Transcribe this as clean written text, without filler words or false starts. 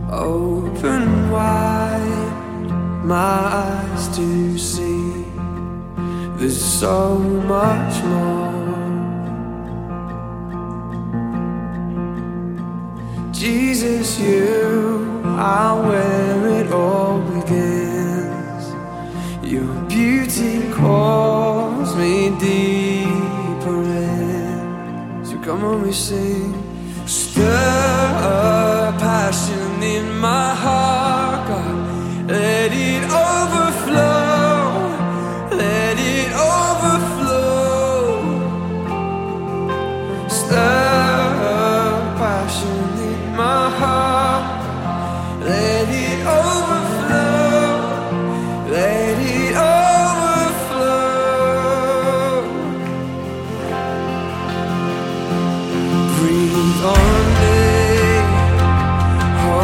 Open wide my eyes to see there's so much more. Jesus, you are where it all begins. Your beauty calls me deeper in. So come on, we sing. Stir a passion in my heart.